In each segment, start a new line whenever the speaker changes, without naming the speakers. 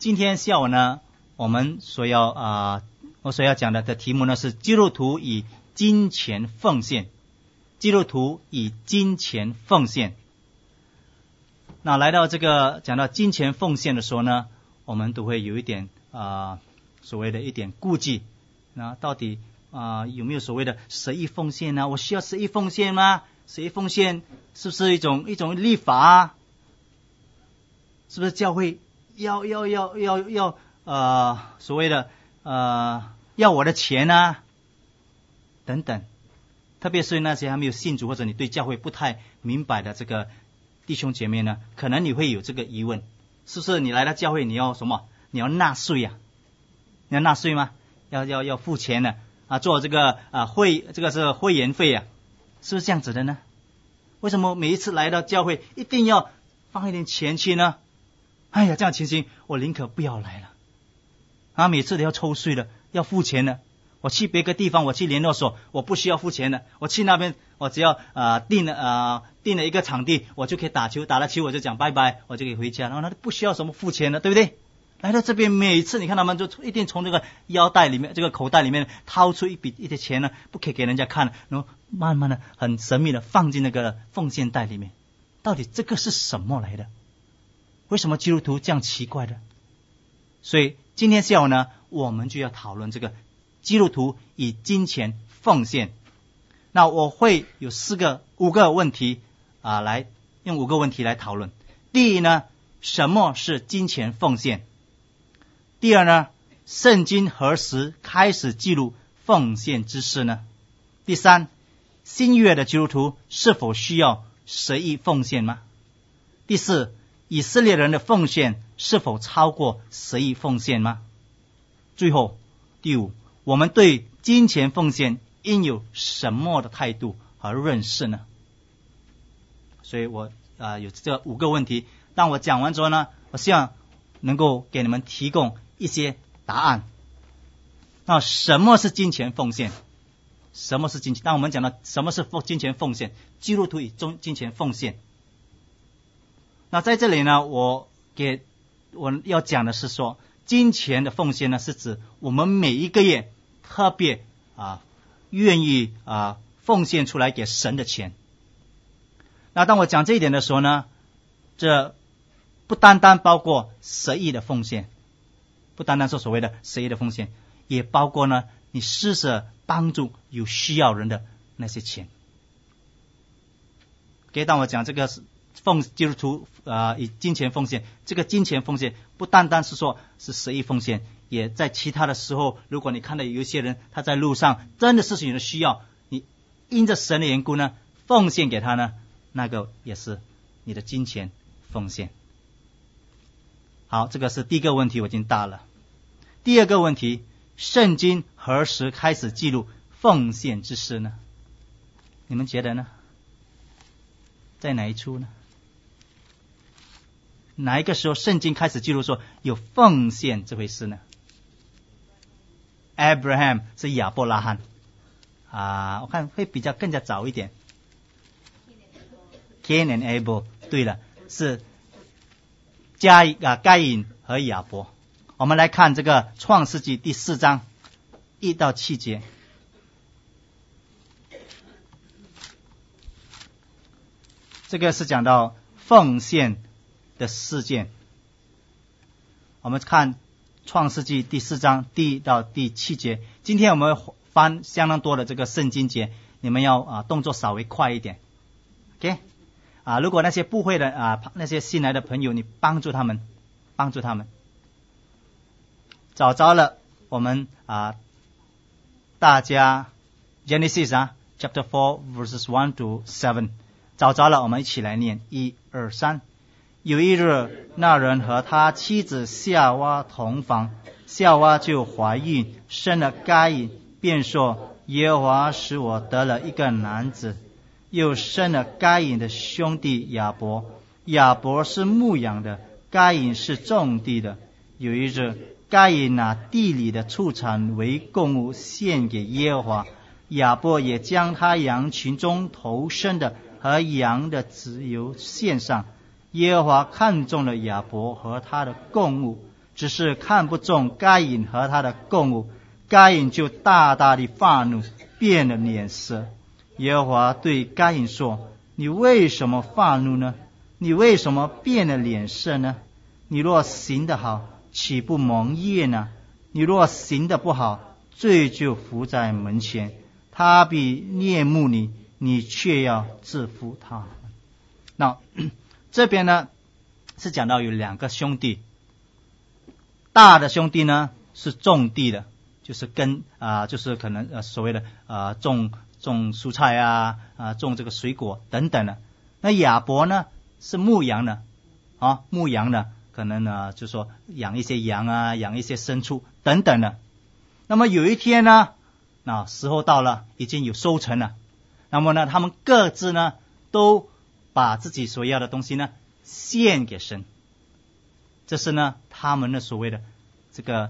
今天下午呢，我所要讲的题目呢是基督徒以金钱奉献。基督徒以金钱奉献。那来到讲到金钱奉献的时候呢，我们都会有一点所谓的一点顾忌。那到底有没有所谓的十亿奉献呢？我需要十亿奉献吗？十亿奉献是不是一种立法啊？是不是教会要所谓的要我的钱啊？等等。特别是那些还没有信主或者你对教会不太明白的弟兄姐妹呢，可能你会有这个疑问，是不是你来到教会你要什么？你要纳税啊？你要纳税吗？要付钱的做这个是会员费啊？是不是这样子的呢？为什么每一次来到教会一定要放一点钱去呢？哎呀，这样情形我宁可不要来了每次都要抽税的，要付钱的。我去别个地方，我去联络所，我不需要付钱的。我去那边，我只要订了一个场地，我就可以打球，打了球我就讲拜拜，我就可以回家，然后他不需要什么付钱的，对不对？来到这边每次你看他们就一定从这个腰带里面、这个口袋里面掏出一些钱呢，不可以给人家看，然后慢慢的很神秘的放进那个奉献袋里面。到底这个是什么来的？为什么基督徒这样奇怪的？所以今天下午呢，我们就要讨论这个基督徒以金钱奉献。那我会有5个问题来用5个问题来讨论。第一呢，什么是金钱奉献？第二呢，圣经何时开始记录奉献之事呢？第三，新约的基督徒是否需要10亿奉献吗？第四，以色列人的奉献是否超过10亿奉献吗？最后，第5，我们对金钱奉献应有什么的态度和认识呢？所以我有这5个问题。当我讲完之后呢，我希望能够给你们提供一些答案。那什么是金钱奉献？什么是金钱？当我们讲到什么是金钱奉献，基督徒以金钱奉献。那在这里呢，我要讲的是说，金钱的奉献呢，是指我们每一个月特别愿意奉献出来给神的钱。那当我讲这一点的时候呢，这不单单包括10亿的奉献，不单单是所谓的10亿的奉献，也包括呢你施舍帮助有需要人的那些钱。当我讲这个基督徒以金钱奉献，这个金钱奉献不单单是说是10亿奉献，也在其他的时候，如果你看到有一些人他在路上真的是有的需要，你因着神的缘故呢奉献给他呢，那个也是你的金钱奉献。好，这个是第一个问题，我已经答了。第二个问题，圣经何时开始记录奉献之事呢？你们觉得呢？在哪一处呢？哪一个时候圣经开始记录说有奉献这回事呢？ Abraham 是亚伯拉罕我看会比较更加早一点。 Cain and Abel 对了，是该隐和亚伯。我们来看这个创世纪第4章1到7节。这个是讲到奉献的事件。我们看创世纪第4章第1到第7节。今天我们翻相当多的这个圣经节，你们要动作稍微快一点。 OK 如果那些不会的那些新来的朋友，你帮助他们。找着了，我们大家 Genesis chapter 4 verses 1 to 7， 找着了，我们一起来念1、2、3。有一日，那人和他妻子夏娃同房，夏娃就怀孕，生了该隐，便说：耶和华使我得了一个男子。又生了该隐的兄弟亚伯，亚伯是牧羊的，该隐是种地的。有一日，该隐拿地里的畜产为供物献给耶和华，亚伯也将他羊群中头生的和羊的脂油献上。耶和华看中了亚伯和他的供物， 只是看不中该隐和他的供物，该隐就大大的发怒，变了脸色。耶和华对该隐说：你为什么发怒呢？你为什么变了脸色呢？你若行得好，岂不蒙悦呢？你若行得不好，罪就伏在门前，他必恋慕你，你却要制服他。那这边呢是讲到有两个兄弟，大的兄弟呢是种地的，就是就是可能所谓的种蔬菜种这个水果等等的。那亚伯呢是牧羊的牧羊的，可能就说养一些羊养一些牲畜等等的。那么有一天呢，时候到了，已经有收成了，那么呢他们各自呢都把自己所要的东西呢献给神，这是呢他们的所谓的这个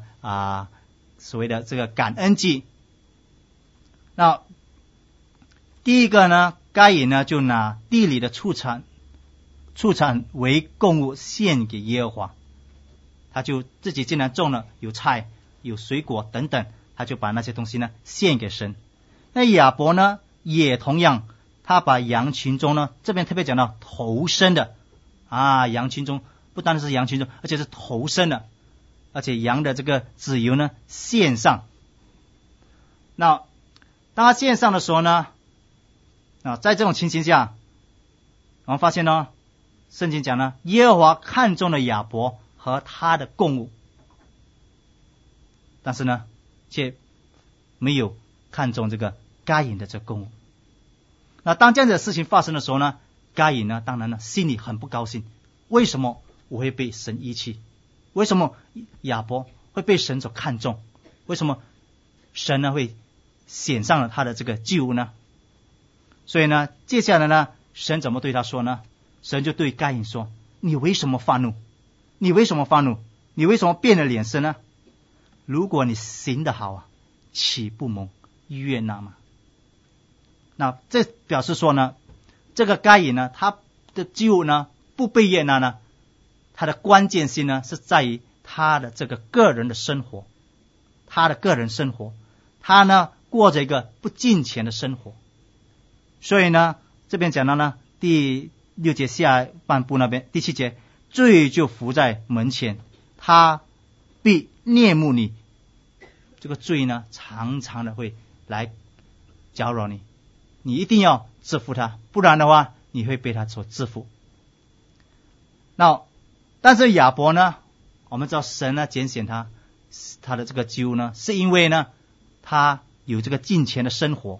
感恩祭。那第一个呢，该隐呢就拿地里的畜产为供物献给耶和华，他就自己竟然种了有菜有水果等等，他就把那些东西呢献给神。那亚伯呢也同样，他把羊群中呢，这边特别讲到头生的羊群中，不单是羊群中，而且是头生的，而且羊的这个脂油呢献上。那当他献上的时候呢，在这种情形下，我们发现呢，圣经讲呢，耶和华看中了亚伯和他的供物，但是呢却没有看中这个该隐的这个供物。那当这样的事情发生的时候呢，该隐呢当然呢心里很不高兴，为什么我会被神遗弃？为什么亚伯会被神所看重？为什么神呢会显上了他的这个祭物呢？所以呢接下来呢，神怎么对他说呢？神就对该隐说：你为什么发怒？你为什么发怒？你为什么变了脸色呢？如果你行得好岂不蒙悦纳吗？那这表示说呢，这个该隐呢，他的祭物呢不被悦纳呢，他的关键性呢是在于他的这个个人的生活，他呢过着一个不敬虔的生活。所以呢这边讲到呢第6节下半部那边第7节，罪就伏在门前，他必恋慕你。这个罪呢常常的会来搅扰你，你一定要制服他，不然的话你会被他所制服。那但是亚伯呢，我们知道神呢拣选他的这个祭物呢，是因为呢他有这个敬虔的生活，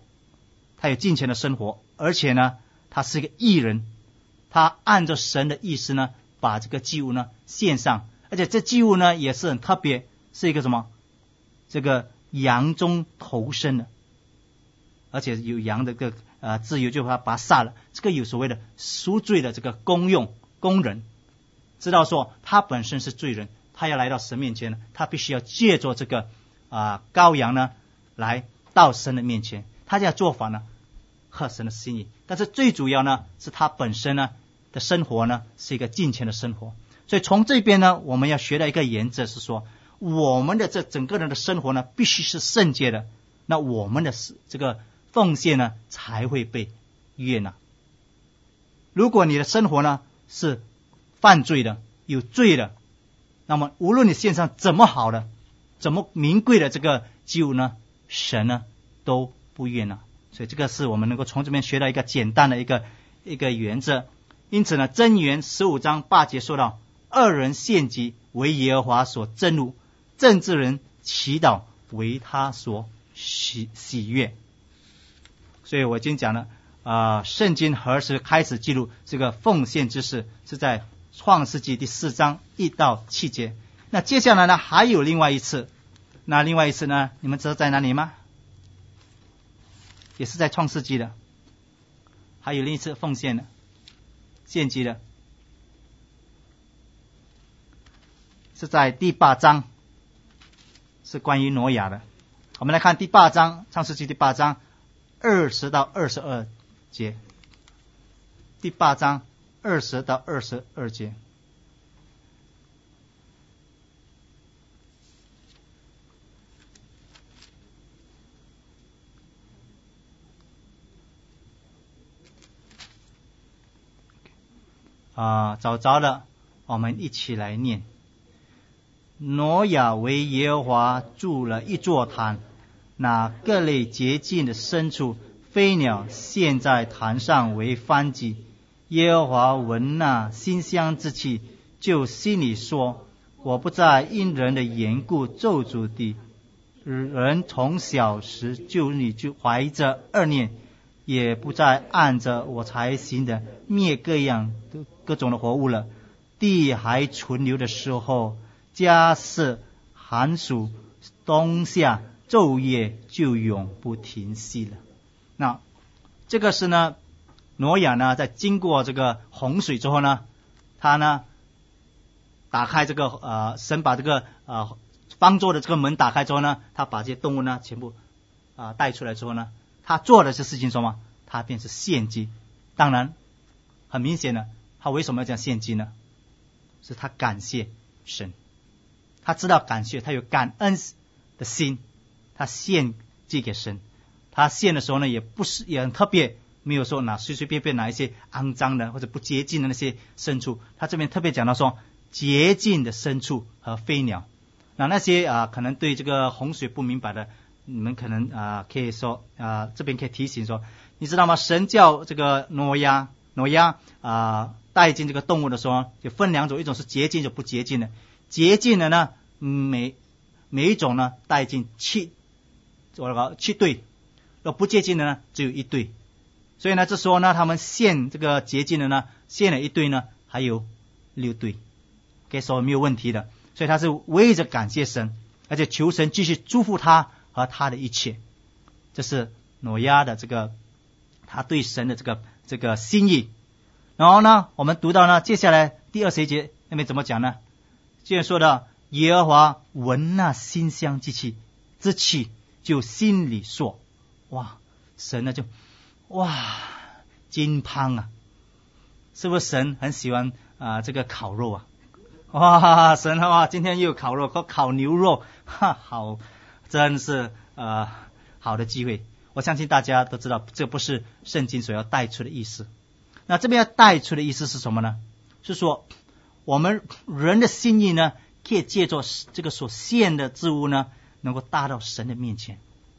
而且呢他是一个义人，他按照神的意思呢把这个祭物呢献上，而且这祭物呢也是很特别，是一个什么？这个羊中头生的，而且有羊的个脂油，就把它杀了。这个有所谓的赎罪的这个功人，知道说他本身是罪人，他要来到神面前呢，他必须要借着这个羔羊呢来到神的面前，他这样做法呢合神的心意。但是最主要呢是他本身呢的生活呢是一个敬虔的生活。所以从这边呢我们要学到一个原则，是说我们的这整个人的生活呢必须是圣洁的，那我们的这个奉献呢才会被悦纳。如果你的生活呢是犯罪的，有罪的，那么无论你献上怎么好的怎么名贵的这个祭物呢，神呢都不悦纳。所以这个是我们能够从这边学到一个简单的一个原则。因此呢箴言15章8节说到，恶人献祭为耶和华所憎恶，正直人祈祷为他所喜悦。所以我已经讲了圣经何时开始记录这个奉献之事，是在创世纪第4章1到7节。那接下来呢还有另外一次，那另外一次呢你们知道在哪里吗？也是在创世纪的，还有另一次奉献的献祭的，是在第8章，是关于挪亚的。我们来看第8章，创世纪第8章20到22节。第8章20到22节。 找着了，我们一起来念。挪亚为耶和华筑了一座坛，拿各类洁净的牲畜、飞鸟献在坛上为燔祭。耶和华闻那馨香之气，就心里说：我不再因人的缘故咒诅地。人从小时就怀着恶念，也不再按着我才行的灭各种的活物了。地还存留的时候，家事寒暑冬夏昼夜就永不停息了。那这个是呢，挪亚呢在经过这个洪水之后呢，他呢打开这个神把这个方舟的这个门打开之后呢，他把这些动物呢全部带出来之后呢，他做的这事情什么？他便是献祭。当然很明显的，他为什么要这样献祭呢？是他感谢神，他知道感谢，他有感恩的心，他献祭给神。他献的时候呢，也很特别，没有说随随便便拿一些肮脏的或者不洁净的那些牲畜。他这边特别讲到说洁净的牲畜和飞鸟。那些可能对这个洪水不明白的，你们可能可以说这边可以提醒说，你知道吗？神叫这个挪亚带进这个动物的时候，就分两种，一种是洁净，就不洁净的。洁净的呢，每一种呢带进7对，不洁净的呢只有1对。所以呢，这时候呢，他们献这个洁净的呢，献了1对呢，还有6对，可以说没有问题的。所以他是为着感谢神，而且求神继续祝福他和他的一切。这是挪亚的这个他对神的这个心意。然后呢，我们读到呢，接下来第20节那边怎么讲呢？接着说到耶和华闻那馨香之气，就心里说：哇，神呢就金胖啊！是不是神很喜欢这个烤肉啊？哇，神今天又有烤肉，烤牛肉，好，真是好的机会。我相信大家都知道，这不是圣经所要带出的意思。那这边要带出的意思是什么呢？是说我们人的心意呢，可以借着这个所献的之物呢，能够达到神的面前。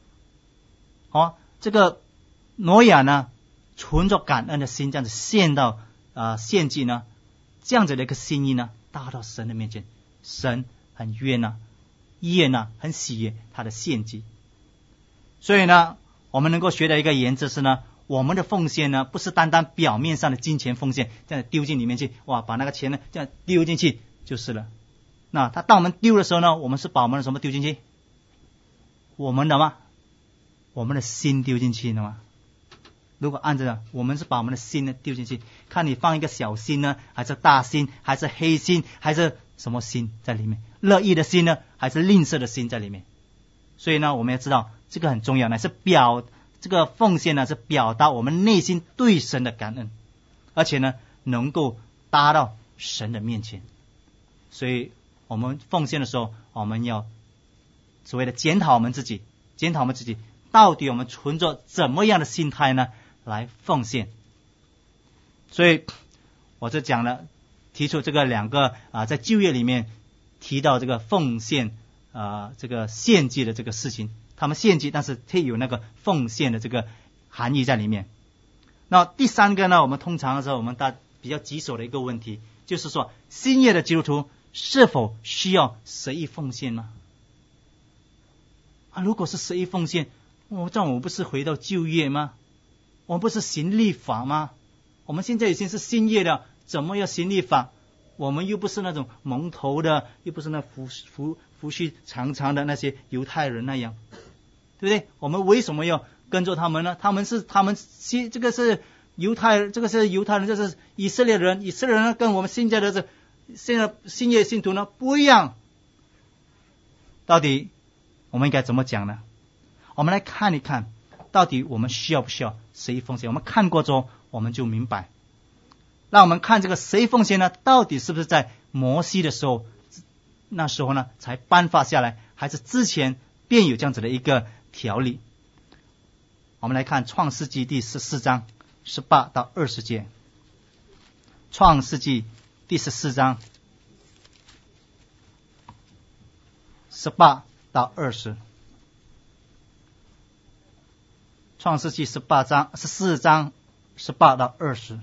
这个挪亚呢，存着感恩的心，这样子献祭呢，这样子的一个心意呢，达到神的面前，神很悦纳，很喜悦他的献祭。所以呢，我们能够学的一个原则是呢，我们的奉献呢，不是单单表面上的金钱奉献，这样丢进里面去，把那个钱呢这样丢进去就是了。那当我们丢的时候呢，我们是把我们的什么丢进去？我们的心丢进去的吗？如果按着我们是把我们的心呢丢进去，看你放一个小心呢，还是大心，还是黑心，还是什么心在里面？乐意的心呢，还是吝啬的心在里面？所以呢，我们要知道这个很重要，是这个奉献呢，是表达我们内心对神的感恩，而且呢，能够达到神的面前。所以我们奉献的时候，我们要所谓的检讨我们自己，到底我们存着怎么样的心态呢来奉献。所以我就提出这个2个在旧约里面提到这个奉献这个献祭的这个事情，他们献祭，但是它有那个奉献的这个含义在里面。那第3个呢，我们通常的时候我们比较棘手的一个问题，就是说新约的基督徒是否需要随意奉献吗？如果是随意奉献，这样我不是回到旧约吗？我们不是行律法吗？我们现在已经是新约了，怎么要行律法？我们又不是那种蒙头的，又不是那胡须长长的那些犹太人那样，对不对？我们为什么要跟着他们呢？这个是犹太人，这是以色列人，跟我们现在的新约信徒呢不一样。到底我们应该怎么讲呢？我们来看一看，到底我们需要不需要随意奉献？我们看过之后，我们就明白。让我们看这个随意奉献呢，到底是不是在摩西的时候，那时候呢才颁发下来，还是之前便有这样子的一个条例？我们来看创世纪第14章18到20节。 创世纪第14章18到20。创世纪14章18到20。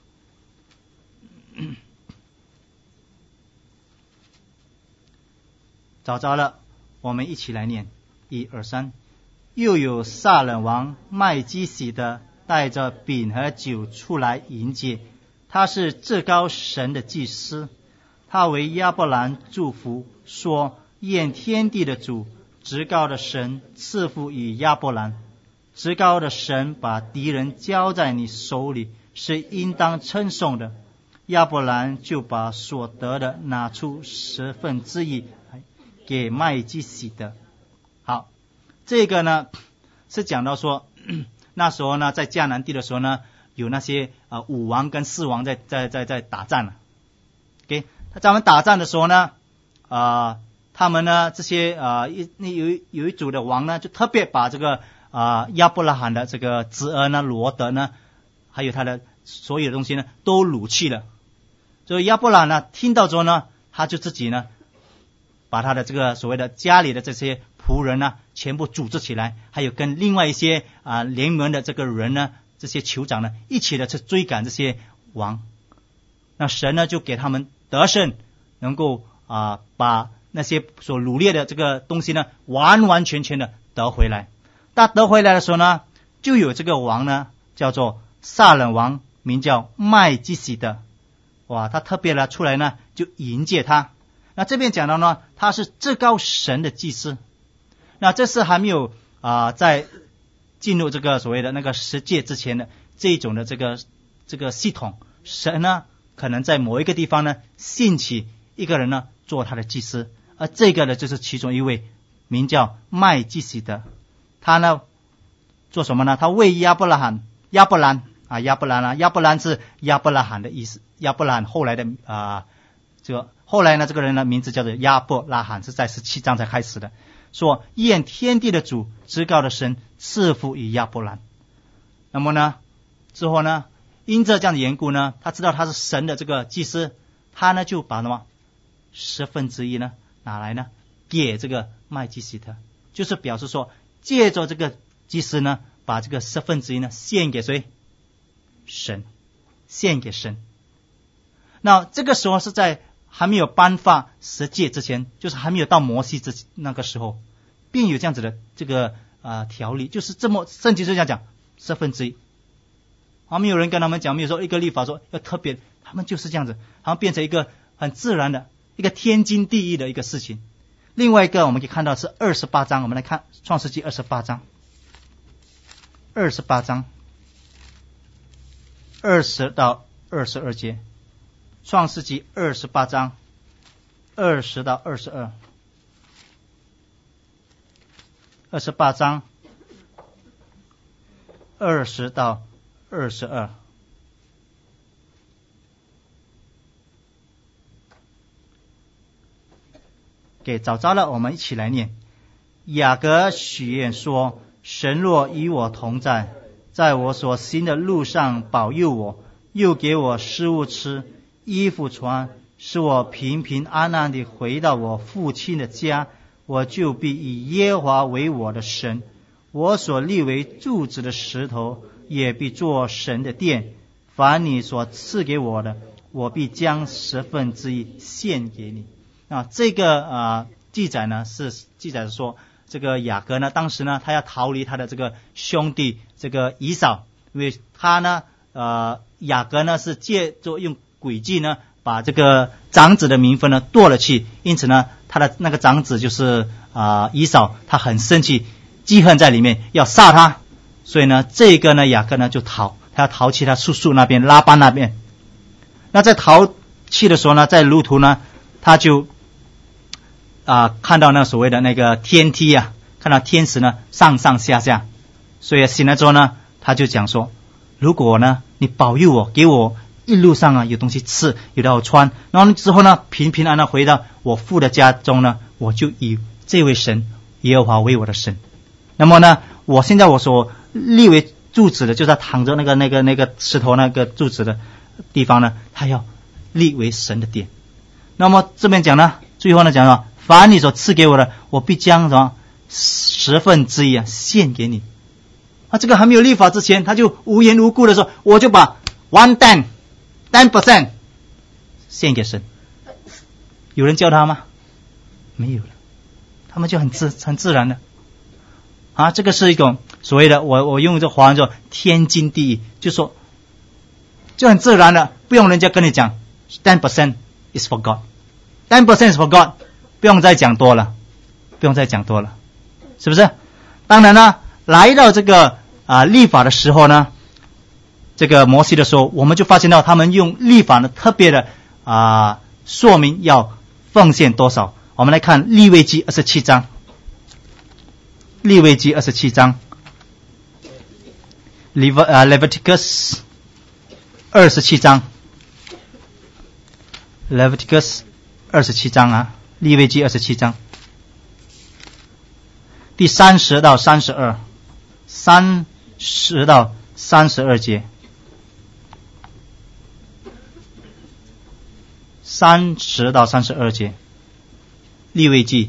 找着了，我们一起来念，1、2、3。又有撒冷王麦基洗德带着饼和酒出来迎接，他是至高神的祭司。他为亚伯兰祝福，说：愿天地的主，至高的神赐福于亚伯兰。至高的神把敌人交在你手里，是应当称颂的。亚伯兰就把所得的拿出1/10给麦基洗德。好，这个呢是讲到说，那时候呢在迦南地的时候呢，有那些武王跟四王在打仗了。OK， 他们打仗的时候呢，他们呢这些有一组的王呢，就特别把这个亚伯拉罕的这个侄儿呢罗德呢，还有他的所有的东西呢都掳去了。所以亚伯拉罕呢听到之后呢，他就自己呢把他的这个所谓的家里的这些仆人呢全部组织起来，还有跟另外一些联盟的这个人呢，这些酋长呢一起的去追赶这些王。那神呢就给他们得胜，能够把那些所掳掠的这个东西呢完完全全的得回来。但得回来的时候呢，就有这个王呢叫做撒冷王，名叫麦基洗德。哇，他特别的出来呢就迎接他。那这边讲到呢，他是至高神的祭司。那这是还没有在进入这个所谓的那个十诫之前的这一种的这个系统。神呢可能在某一个地方呢兴起一个人呢做他的祭司，而这个呢就是其中一位，名叫麦基洗德。他呢做什么呢？他为亚伯兰是亚伯拉罕的意思。亚伯兰后来的后来呢这个人呢名字叫做亚伯拉罕，是在17章才开始的。说愿天地的主，至高的神赐福于亚伯兰。那么呢之后呢，因着这样的缘故呢，他知道他是神的这个祭司，他呢就把1/10呢拿来呢给这个麦基洗德，就是表示说借着这个祭司呢把这个1/10呢献给谁？神，献给神。那这个时候是在还没有颁发十诫之前，就是还没有到摩西那个时候，便有这样子的这个条例，就是这么圣经就这样讲1/10。没有人跟他们讲，没有说一个律法说要特别，他们就是这样子，好像变成一个很自然的一个天经地义的一个事情。另外一个我们可以看到是28章，我们来看创世纪28章，28章20到22节。创世纪28章20到22。28章20到22。给找着了，我们一起来念。雅各许愿说：神若与我同在，在我所行的路上保佑我，又给我食物吃，衣服穿，使我平平安安地回到我父亲的家，我就必以耶和华为我的神，我所立为柱子的石头也必做神的殿。凡你所赐给我的，我必将1/10献给你。这个记载呢是记载说，这个雅各呢当时呢他要逃离他的这个兄弟这个以扫，因为他呢雅各呢是借着用诡计呢把这个长子的名分呢夺了去，因此呢他的那个长子就是以扫，他很生气，记恨在里面，要杀他。所以呢这个呢雅各呢就他要逃去他叔叔那边拉班那边。那在逃去的时候呢，在路途呢他就看到那所谓的那个天梯看到天使呢上上下下。所以醒来之后呢，他就讲说，如果呢你保佑我，给我一路上有东西吃，有东西穿，然后之后呢平平安安回到我父的家中呢，我就以这位神耶和华为我的神。那么呢现在我所立为柱子的，就是他躺着那个石头那个柱子的地方呢，他要立为神的殿。那么这边讲呢，最后呢讲说，凡你所赐给我的，我必将什么1/10献给你。这个还没有立法之前，他就无缘无故的说，我就把 10% 献给神。有人叫他吗？没有了，他们就很自然的这个是一种所谓的我用这华文说天经地义，就说就很自然的，不用人家跟你讲 10% is for God， 10% is for God， 不用再讲多了，是不是？当然呢，来到这个立法的时候呢，这个摩西的时候，我们就发现到他们用立法呢特别的说明要奉献多少。我们来看利未记27章，利未记27章 Leviticus 27章 Leviticus 27章利未记27章第30到32 30到32节，30到32节，利未记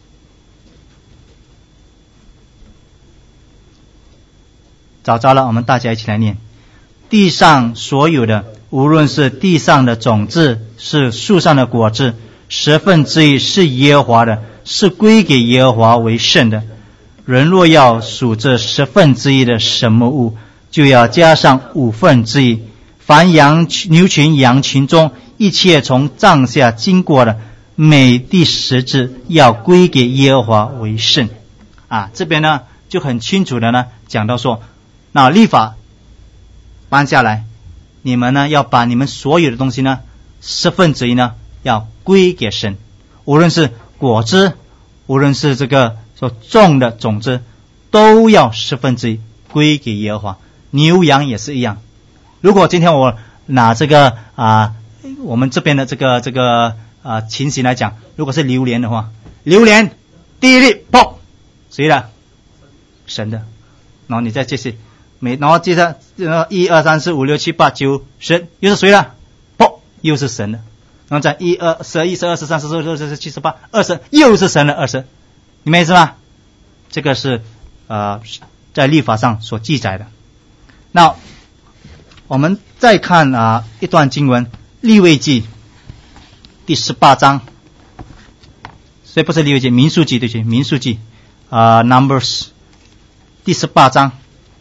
找着了，我们大家一起来念。地上所有的，无论是地上的种子，是树上的果子，1/10是耶和华的，是归给耶和华为圣的。人若要数这1/10的什么物，就要加上1/5。凡牛群羊群中一切从帐下经过的，每第10只要归给耶和华为圣。这边呢就很清楚的呢讲到说，那立法搬下来，你们呢要把你们所有的东西呢1/10呢要归给神，无论是果子，无论是这个所种的种子，都要1/10归给耶和华。牛羊也是一样。如果今天我拿这个我们这边的这个情形来讲，如果是榴莲的话，榴莲第一粒砰，谁的？神的。然后你再继续然后接着1、2、3、4、5、6、7、8、9、10，又是谁的？砰，又是神的。然后再1、2、11、12、13、14、15、16、17、18、20，又是神的20，你们意思吗？这个是在律法上所记载的。那我们再看一段经文，利未记第18章，所以不是利未记，民数记，对不起，民数记Numbers 第18章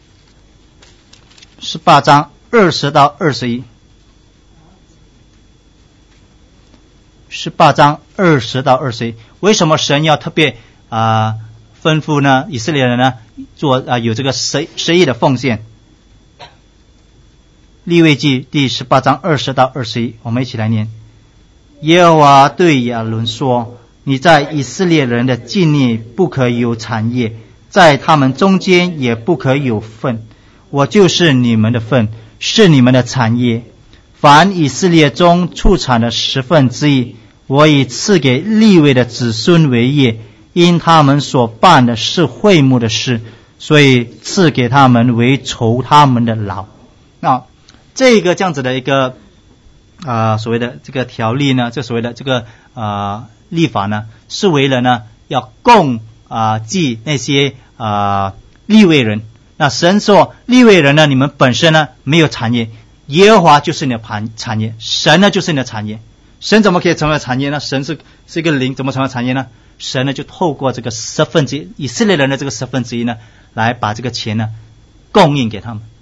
20到21。18章20到21，为什么神要特别吩咐呢以色列人呢做有这个10亿的奉献？利未记第18章20到21，我们一起来念。耶和华对亚伦说，你在以色列人的境内不可有产业，在他们中间也不可有份，我就是你们的份，是你们的产业。凡以色列中出产的1/10，我已赐给利未的子孙为业，因他们所办的是会幕的事，所以赐给他们为酬他们的劳。那这个这样子的一个所谓的这个条例呢，这所谓的这个立法呢，是为了呢要供祭那些利未人。那神说利未人呢，你们本身呢没有产业，耶和华就是你的产业，神呢就是你的产业。神怎么可以成为产业呢？神是一个灵，怎么成为产业呢？神呢就透过这个1/10，以色列人的这个1/10呢，来把这个钱呢供应给他们。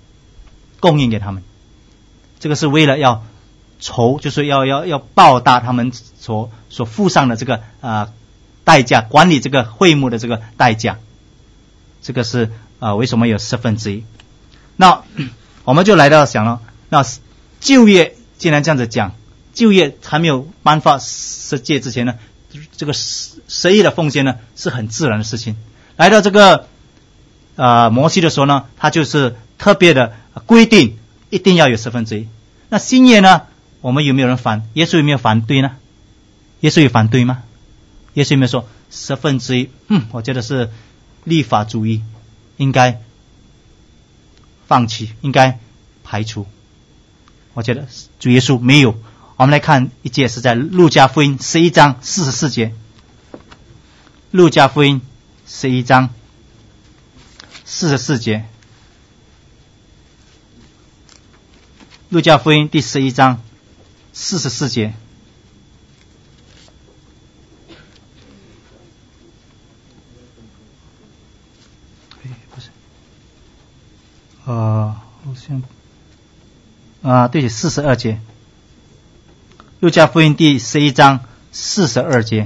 这个是为了要就是要报答他们所付上的这个代价，管理这个会幕的这个代价。这个是为什么有1/10？那我们就来到想了，那旧约既然这样子讲，旧约还没有颁发十诫之前呢，这个10亿的奉献呢是很自然的事情。来到这个摩西的时候呢，他就是特别的规定一定要有1/10。那新约呢，我们有没有人耶稣有没有反对呢？耶稣有反对吗？耶稣有没有说1/10？我觉得是立法主义，应该放弃，应该排除。 我觉得主耶稣没有。我们来看一节，是在路加福音11章44节。路加福音11章44节。路加福音第11章44节。对，42节。路加福音第11章42节。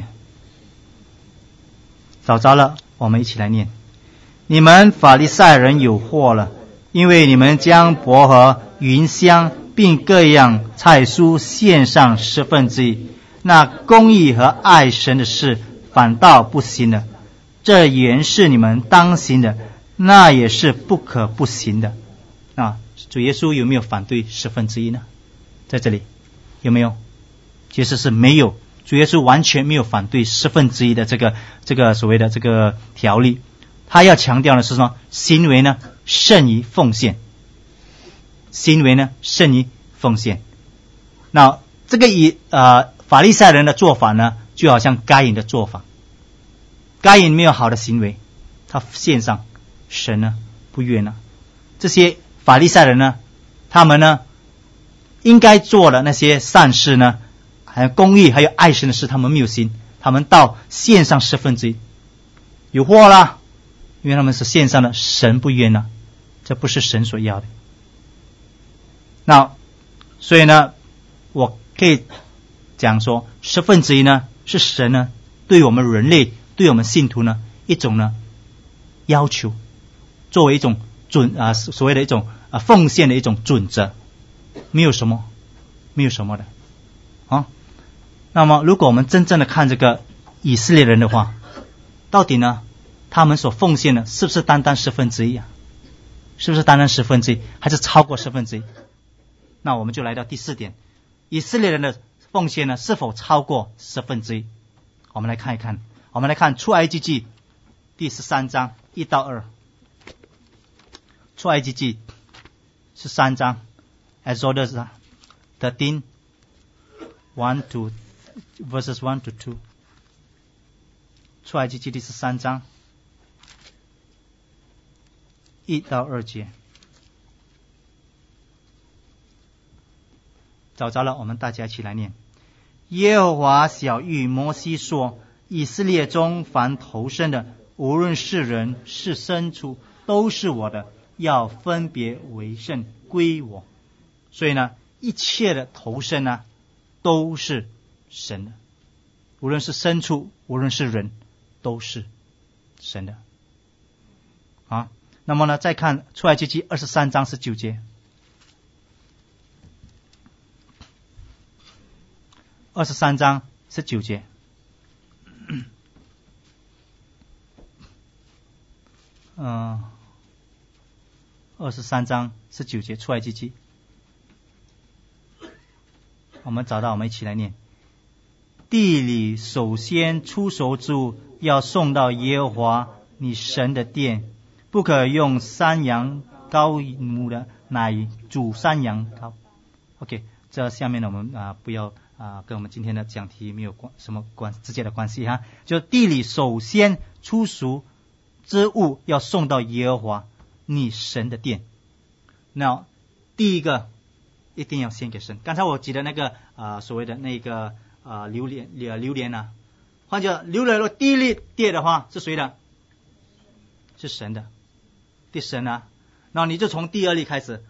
找着了，我们一起来念。你们法利赛人有祸了，因为你们将薄荷、芸香并各样菜蔬献上1/10，那公义和爱神的事反倒不行了。这原是你们当行的，那也是不可不行的。主耶稣有没有反对1/10呢？在这里有没有？其实是没有。主耶稣完全没有反对1/10的这个所谓的这个条例。他要强调的是什么？行为呢胜于奉献。行为呢胜于奉献。那这个法利赛人的做法呢，就好像该隐的做法。该隐没有好的行为，他献上，神呢不悦呢。这些法利赛人呢，他们呢应该做的那些善事呢，还有公义还有爱神的事，他们没有行，他们到献上1/10，有祸啦，因为他们是献上的，神不悦呢，这不是神所要的。那所以呢，我可以讲说1/10呢是神呢对我们人类对我们信徒呢一种呢要求，作为一种所谓的一种奉献的一种准则，没有什么的啊。那么如果我们真正的看这个以色列人的话，到底呢他们所奉献的是不是单单1/10啊？是不是单单1/10，还是超过1/10？那我们就来到第4点，以色列人的奉献呢是否超过1/10？我们来看一看，我们来看出埃及记第13章1到2。出埃及记13章 Exodus 13 verses 1 to 2。出埃及记第13章1到2节。找着了，我们大家一起来念。耶和华晓谕摩西说，以色列中凡投生的，无论是人是牲畜，都是我的，要分别为圣，归我。所以呢，一切的投生呢都是神的，无论是牲畜无论是人都是神的啊。那么呢，再看出埃及记23章19节。23章19节。23章19节出埃及记，我们找到，我们一起来念。地里首先出熟之物要送到耶和华你神的殿，不可用山羊羔母的奶煮山羊羔。OK， 这下面呢我们不要跟我们今天的讲题没有什么直接的关系哈。就地里首先出熟之物要送到耶和华你神的殿。那第一个一定要献给神。刚才我记得那个所谓的那个榴莲啊，换句话榴莲的第一粒跌的话是谁的？是神的，对神啊。然后你就从第二粒开始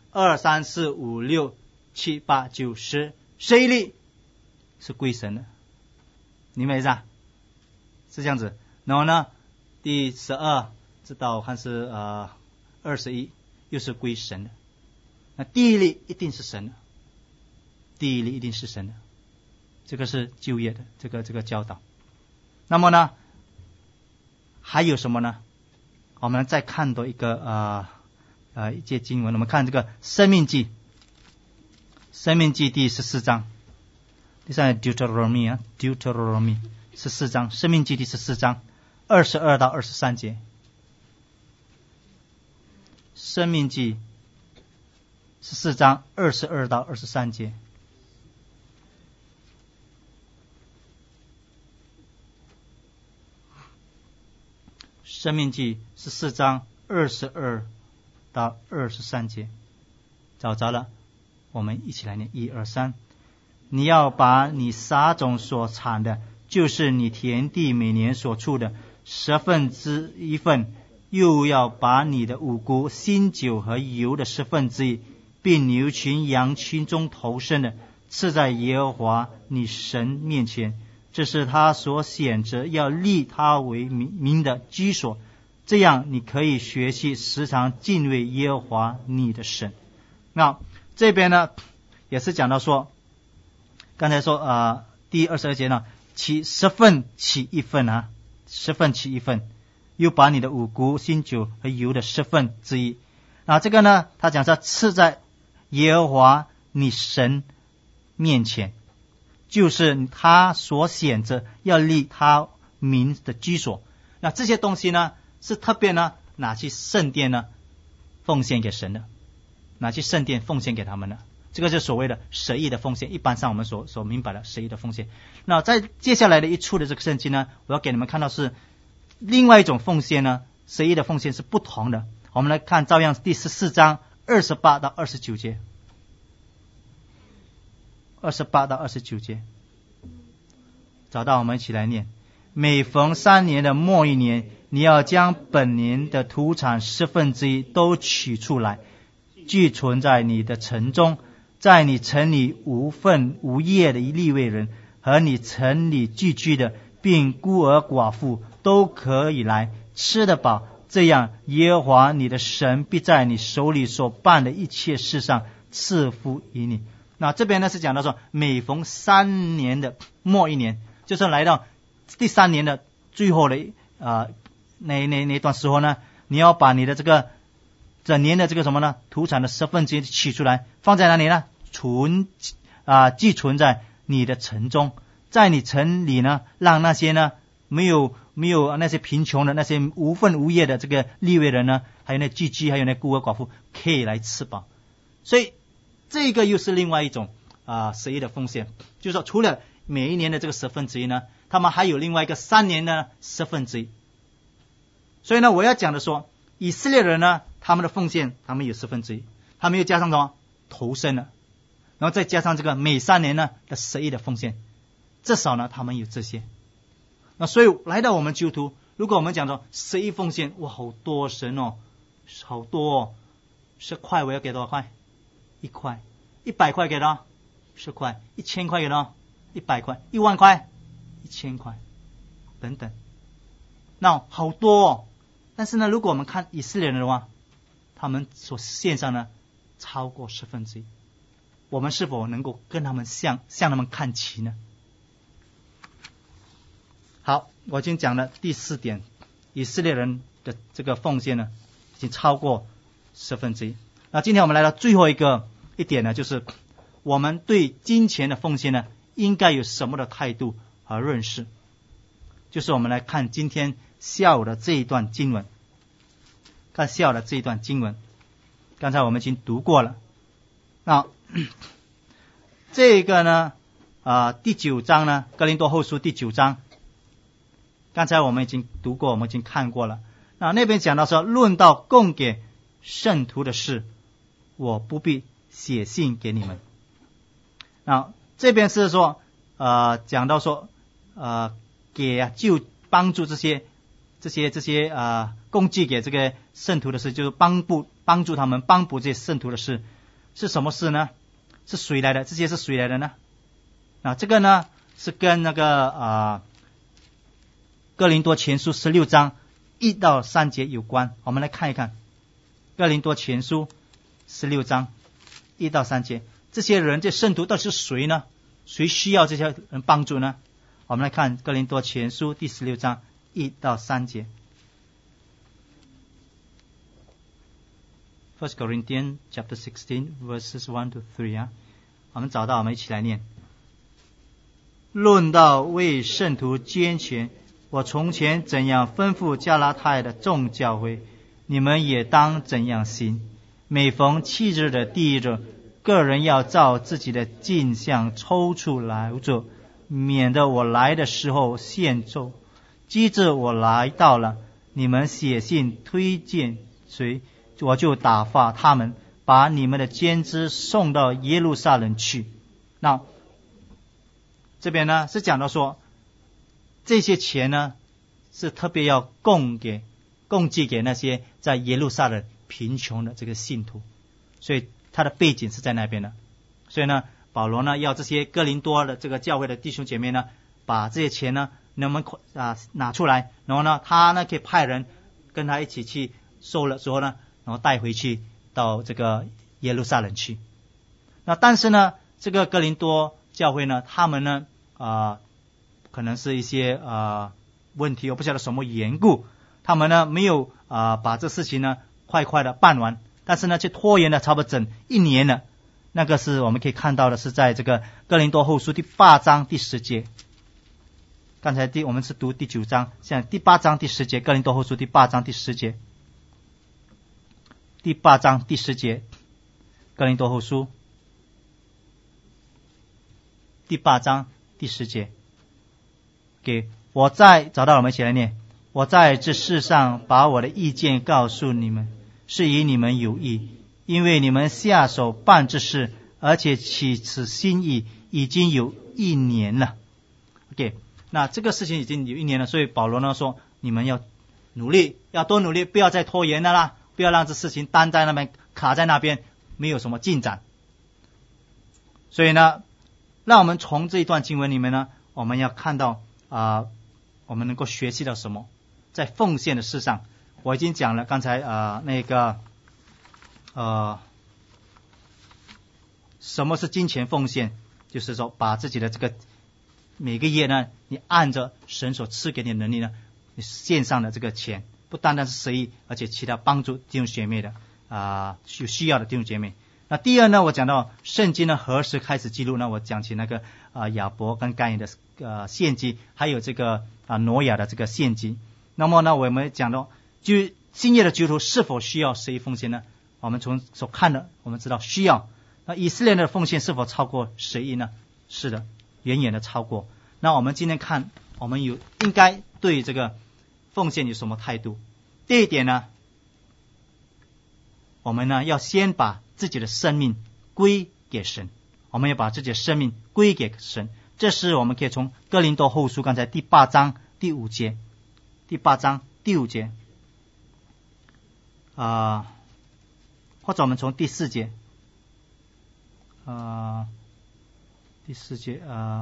，2、3、4、5、6、7、8、9、10， 11粒是归神的，你明白意思啊？是这样子。然后呢，第12直到看是21又是归神的。那第一粒一定是神的，第一粒一定是神的，这个是旧约的这个教导。那么呢，还有什么呢？我们再看多一个一节经文，我们看这个申命记第14章，第三 Deuteronomy 14章，申命记第14章22到23节。申命记 14章22到23节。申命记14章22到23节，找着了，我们一起来念1、2、3。你要把你撒种所产的，就是你田地每年所出的1/10份，又要把你的五谷、新酒和油的1/10，并牛群、羊群中头生的，赐在耶和华你神面前。这是他所选择要立他为名的居所，这样你可以学习时常敬畏耶和华你的神。那这边呢也是讲到说，刚才说第22节呢，起10份起1份啊，10份起1份，又把你的五谷、新酒和油的1/10。那这个呢，他讲说赐在耶和华你神面前，就是他所选择要立他名的居所。那这些东西呢，是特别呢拿去圣殿呢奉献给神的，拿去圣殿奉献给他们的。这个是所谓的10%的奉献，一般上我们所明白的10%的奉献。那在接下来的一处的这个圣经呢，我要给你们看到是另外一种奉献呢，10%的奉献是不同的。我们来看照样第14章28到29节。28到29节，找到我们一起来念。每逢3年的末一年，你要将本年的土产1/10都取出来，寄存在你的城中，在你城里无份无业的利未人和你城里寄居的，并孤儿寡妇都可以来，吃得饱。这样耶和华你的神必在你手里所办的一切事上赐福于你。那这边呢是讲到说，每逢3年的末一年，就是来到第3年的最后的那段时候呢，你要把你的这个整年的这个什么呢，土产的1/10取出来，放在哪里呢？寄存在你的城中，在你城里呢，让那些呢没有那些贫穷的那些无分无业的这个利未人呢，还有那寄居，还有那孤儿寡妇可以来吃饱。所以这个又是另外一种10%的奉献，就是说除了每一年的这个1/10呢，他们还有另外一个3年的1/10。所以呢，我要讲的说，以色列人呢，他们的奉献，他们有1/10，他们又加上什么头生了，然后再加上这个每3年呢的10%的奉献，至少呢他们有这些。那所以来到我们基督徒，如果我们讲说10%奉献，哇，好多神哦，好多哦，10块我要给多少块？1块。100块给多少？10块。1000块给多少？100块。10000块？1000块，等等。那好多哦。但是呢，如果我们看以色列人的话，他们所献上呢超过1/10，我们是否能够跟他们向他们看齐呢？好，我已经讲了第4点，以色列人的这个奉献呢已经超过1/10。那今天我们来到最后一点呢，就是我们对金钱的奉献呢应该有什么的态度和认识。就是我们来看今天下午的这一段经文，刚才我们已经读过了。那这个呢第9章呢，哥林多后书第9章，刚才我们已经读过，我们已经看过了。那边讲到说，论到供给圣徒的事，我不必写信给你们。那这边是说讲到说给就帮助这些供给给这个圣徒的事，就是帮助他们帮补这些圣徒的事，是什么事呢？是谁来的？这些是谁来的呢？那这个呢是跟那个哥林多前书16章1到3节有关。我们来看一看哥林多前书16章1到3节，这些人这圣徒到底是谁呢？谁需要这些人帮助呢？我们来看哥林多前书第16章1到3节。First Corinthians chapter 16 verses 1 to 3啊，我们找到，我们一起来念。论到为圣徒捐钱，我从前怎样吩咐加拉太的众教会，你们也当怎样行。 每逢7日的第1日，个人要照自己的进项抽出来做，免得我来的时候献奏。机至我来到了，你们写信推荐谁，我就打发他们把你们的监资送到耶路撒冷去。那这边呢是讲到说，这些钱呢是特别要供给给那些在耶路撒冷贫穷的这个信徒，所以他的背景是在那边的。所以呢，保罗呢要这些哥林多的这个教会的弟兄姐妹呢，把这些钱呢能不能拿出来，然后呢他呢可以派人跟他一起去收了之后呢，然后带回去到这个耶路撒冷去。那但是呢，这个哥林多教会呢，他们呢可能是一些问题，我不晓得什么缘故，他们呢没有把这事情呢快的办完，但是呢却拖延了差不多整1年了。那个是我们可以看到的，是在这个哥林多后书第8章第10节。刚才我们是读第9章，现在第8章第10节，哥林多后书第8章第10节，第8章第10节，哥林多后书第8章第10节。找到了，我们一起来念。我在这世上把我的意见告诉你们，是以你们有益，因为你们下手办这事，而且起此心意已经有1年了。OK， 那这个事情已经有1年了，所以保罗呢说，你们要努力，要多努力，不要再拖延了啦，不要让这事情担在那边，卡在那边，没有什么进展。所以呢，让我们从这一段经文里面呢，我们要看到我们能够学习到什么？在奉献的事上，我已经讲了，刚才什么是金钱奉献？就是说把自己的这个每个月呢，你按着神所赐给你的能力呢，你献上的这个钱，不单单是10亿，而且其他帮助弟兄姐妹的有需要的弟兄姐妹。那第二呢，我讲到圣经呢何时开始记录呢？我讲起那个亚伯跟该隐的献祭，还有这个挪亚的这个献祭。那么呢，我们讲到就新约的基督徒是否需要10亿奉献呢？我们从所看的，我们知道需要。那以色列的奉献是否超过10亿呢？是的，远远的超过。那我们今天看，我们应该对这个奉献有什么态度？第一点呢，我们呢要先把自己的生命归给神，我们要把自己的生命归给神。这是我们可以从哥林多后书刚才第8章第5节，第8章第5节或者我们从第4节第4节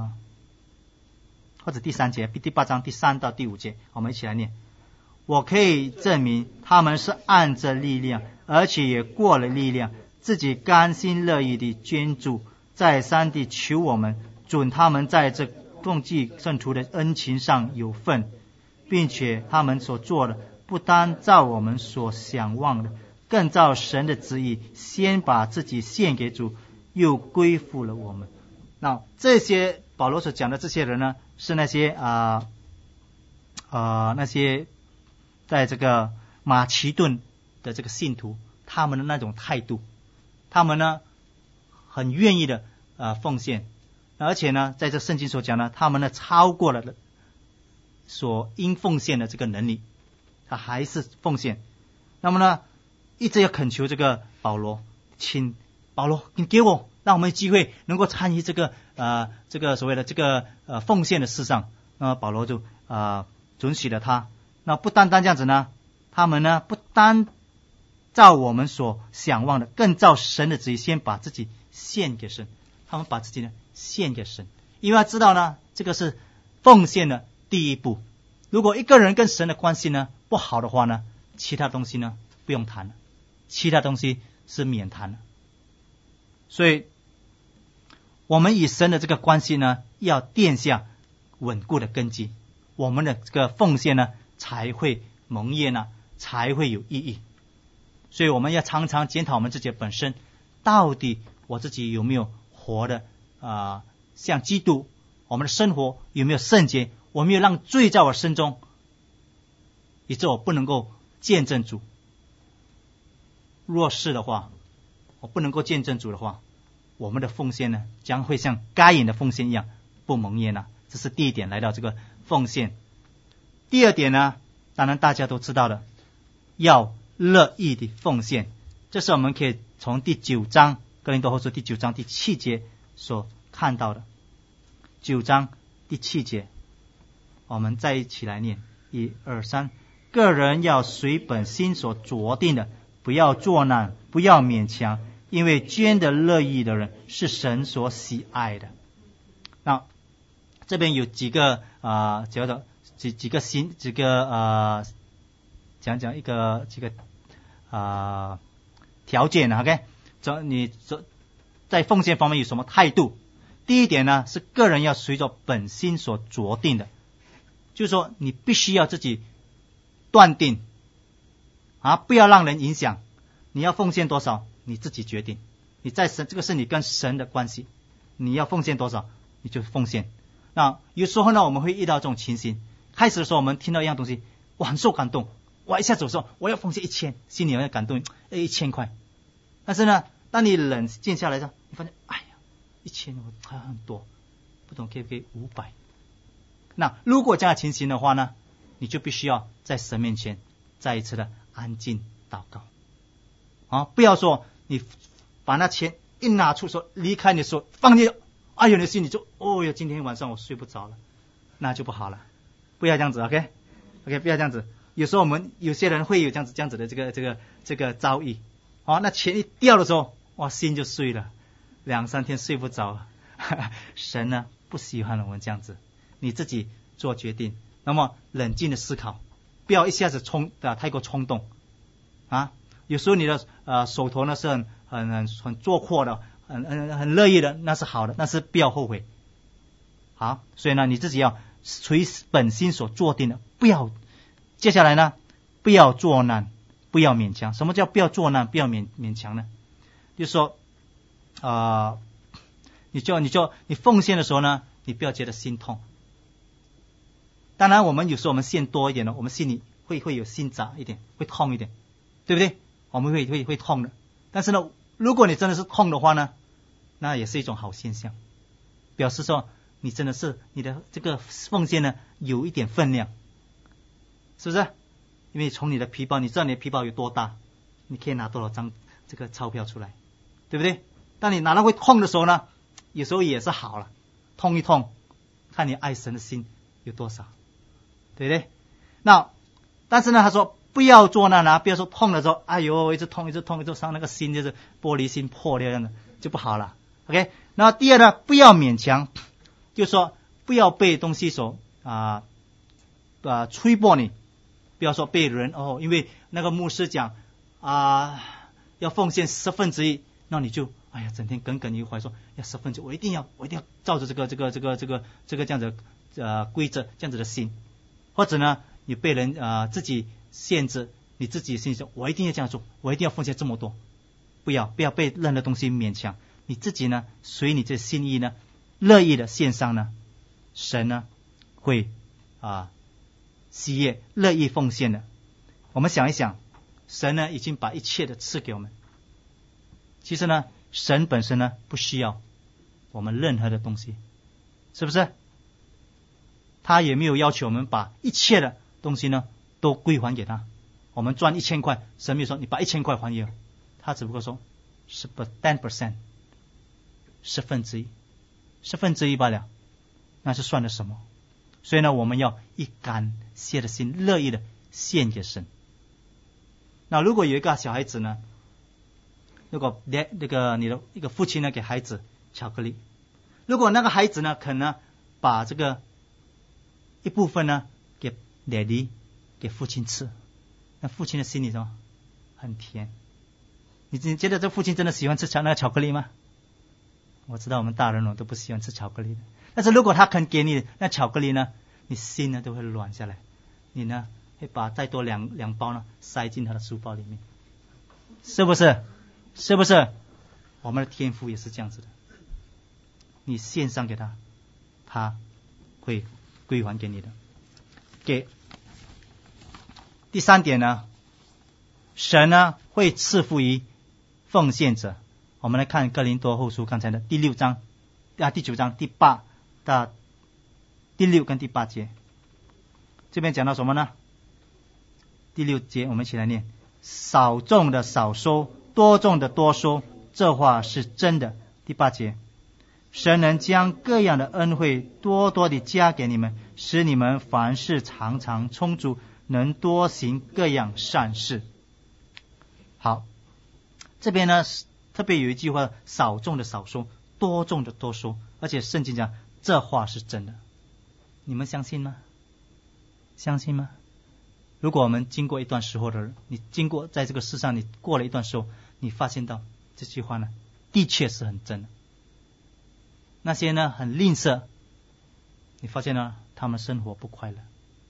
或者第3节，第8章第3到第5节，我们一起来念。我可以证明他们是按着力量，而且也过了力量，自己甘心乐意地捐助，再三地求我们准他们在这共济圣徒的恩情上有份，并且他们所做的不单照我们所想望的，更照神的旨意，先把自己献给主，又归附了我们。那这些保罗所讲的这些人呢，是那些那些在这个马其顿的这个信徒，他们的那种态度，他们呢很愿意的奉献，而且呢在这圣经所讲呢，他们呢超过了所应奉献的这个能力，他还是奉献。那么呢一直要恳求这个保罗，请保罗你给我，让我们有机会能够参与这个所谓的这个奉献的事上。那保罗就准许了他。那不单单这样子呢，他们呢不单照我们所想望的，更照神的旨意，先把自己献给神。他们把自己呢献给神，因为他知道呢这个是奉献的第一步。如果一个人跟神的关系呢不好的话呢，其他东西呢不用谈了，其他东西是免谈了。所以我们与神的这个关系呢要奠下稳固的根基，我们的这个奉献呢才会蒙验呢，才会有意义。所以我们要常常检讨我们自己的本身，到底我自己有没有活的像基督，我们的生活有没有圣洁，我没有让罪在我身中，以致我不能够见证主。 弱势的话，我不能够见证主的话，我们的奉献呢，将会像该隐的奉献一样不蒙悦纳。这是第一点，来到这个奉献。第二点呢，当然大家都知道的，要乐意的奉献。这是我们可以从第9章哥林多后书第9章第7节所看到的。9章第7节，我们再一起来念，1、2、3。个人要随本心所酌定的，不要作难，不要勉强，因为捐的乐意的人是神所喜爱的。那这边有几个叫做几个讲一个几个条件呢 ？OK， 你在奉献方面有什么态度？第一点呢，是个人要随着本心所酌定的，就是说你必须要自己断定不要让人影响。你要奉献多少，你自己决定。你在神，这个是你跟神的关系，你要奉献多少，你就奉献。那有时候呢，我们会遇到这种情形。开始的时候，我们听到一样东西，我很受感动，我一下子说我要奉献1000，心里很感动，1000块。但是呢，当你冷静下来的，你发现，哎呀，1000我还很多，不懂可不可以500？那如果这样的情形的话呢，你就必须要在神面前再一次的安静祷告。不要说你把那钱一拿出手，离开你的手，放进，哎呦，你的心里就，哦哟，今天晚上我睡不着了，那就不好了。不要这样子 ，OK， 不要这样子。有时候我们有些人会有这样子的这个遭遇。那钱一掉的时候，哇，心就碎了，2、3天睡不着。神呢不喜欢我们这样子，你自己做决定，那么冷静的思考，不要一下子太过冲动有时候你的手头呢是很做阔的，很乐意的，那是好的，但是不要后悔。好，所以呢，你自己要随本心所做定的，不要。接下来呢，不要作难，不要勉强。什么叫不要作难，不要勉强呢？就是说，你奉献的时候呢，你不要觉得心痛。当然，有时候我们献多一点呢，我们心里会有心杂一点，会痛一点，对不对？我们会痛的。但是呢，如果你真的是痛的话呢，那也是一种好现象，表示说你真的是你的这个奉献呢有一点分量，是不是？因为从你的皮包，你知道你的皮包有多大，你可以拿多少张这个钞票出来，对不对？当你拿到会痛的时候呢，有时候也是好了，痛一痛，看你爱神的心有多少，对不对？那但是呢，他说不要做那不要说痛的时候，哎呦，一直痛，伤那个心就是玻璃心破裂的，就不好了。OK， 那第二呢，不要勉强，就是说不要被东西所吹破你，不要说被人因为那个牧师讲要奉献1/10，那你就哎呀整天耿耿于怀说要1/10，我一定要照着这个这样子规则这样子的心，或者呢你被人自己限制，你自己心里说我一定要这样做，我一定要奉献这么多，不要被任何东西勉强，你自己呢随你这心意呢乐意的献上呢，神呢会喜悦乐意奉献的。我们想一想，神呢已经把一切的赐给我们，其实呢神本身呢不需要我们任何的东西，是不是？他也没有要求我们把一切的东西呢都归还给他。我们赚1000块，神没有说你把1000块还给我，他只不过说10%， 1/10罢了，那是算了什么？所以呢，我们要以感谢的心，乐意的献给神。那如果有一个小孩子呢，如果你的一个父亲呢给孩子巧克力，如果那个孩子呢可能把这个一部分呢给daddy给父亲吃，那父亲的心里头很甜。你觉得这父亲真的喜欢吃那个巧克力吗？我知道我们大人都不喜欢吃巧克力的，但是如果他肯给你那巧克力呢，你心呢都会软下来，你呢会把再多两包呢塞进他的书包里面，是不是？是不是？我们的天父也是这样子的，你献上给他，他会归还给你的。第3点呢，神呢会赐福于奉献者。我们来看哥林多后书刚才的第9章第8到第6跟第8节，这边讲到什么呢？第6节我们一起来念：少种的少收，多种的多收，这话是真的。第8节，神能将各样的恩惠多多的加给你们，使你们凡事常常充足，能多行各样善事。好，这边呢特别有一句话，少种的少收，多种的多收，而且圣经讲这话是真的。你们相信吗？相信吗？如果我们经过一段时候的人，你经过在这个世上，你过了一段时候，你发现到这句话呢的确是很真的。那些呢很吝啬，你发现呢他们生活不快乐，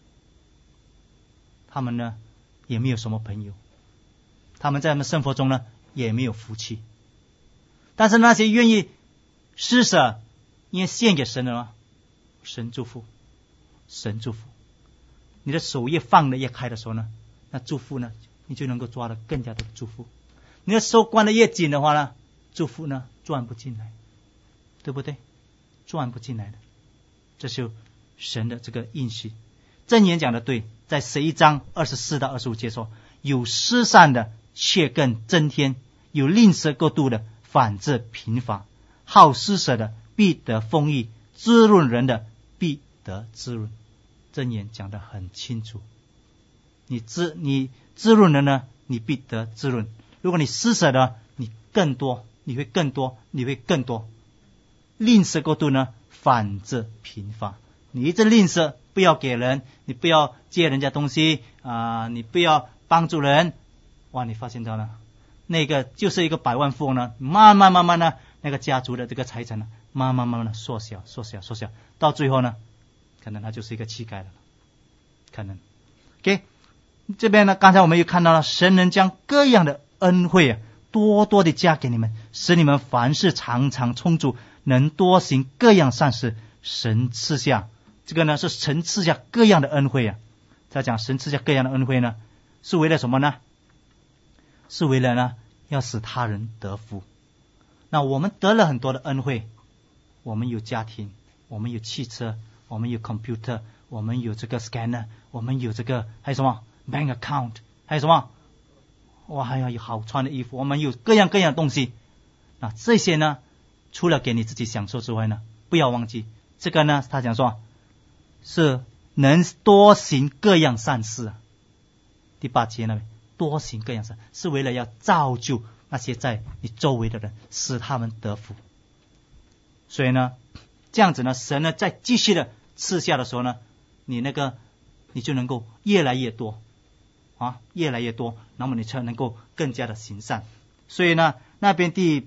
他们呢也没有什么朋友，他们在他们生活中呢也没有福气。但是那些愿意施舍，因为献给神的吗？神祝福，神祝福。你的手越放得越开的时候呢，那祝福呢你就能够抓得更加的祝福。你的手关得越紧的话呢，祝福呢赚不进来，对不对？赚不进来的，这是神的这个应许。箴言讲的对，在11章24到25节说，有施散的却更增添，有吝啬过度的反致贫乏，好施舍的必得丰裕，滋润人的必得滋润。箴言讲得很清楚，你滋润人呢，你必得滋润。如果你施舍的，你更多，你会更多，你会更多。吝啬过度呢，反致贫乏。你一直吝啬，不要给人，你不要借人家东西你不要帮助人，哇，你发现到了，那个就是一个百万富翁呢，慢慢呢，那个家族的这个财产呢，慢慢的缩小，到最后呢，可能他就是一个乞丐了，可能。OK， 这边呢，刚才我们又看到了，神能将各样的恩惠多多的加给你们，使你们凡事常常充足，能多行各样善事。神赐下这个呢，是神赐下各样的恩惠他讲神赐下各样的恩惠呢，是为了什么呢？是为了呢，要使他人得福。那我们得了很多的恩惠，我们有家庭，我们有汽车，我们有 computer， 我们有这个 scanner， 我们有这个还有什么 bank account， 还有什么还有好穿的衣服，我们有各样各样的东西。那这些呢，除了给你自己享受之外呢，不要忘记这个呢，他讲说是能多行各样善事第8节那边多行各样善，是为了要造就那些在你周围的人，使他们得福。所以呢，这样子呢，神呢在继续的赐下的时候呢，你就能够越来越多越来越多，那么你才能够更加的行善。所以呢，那边第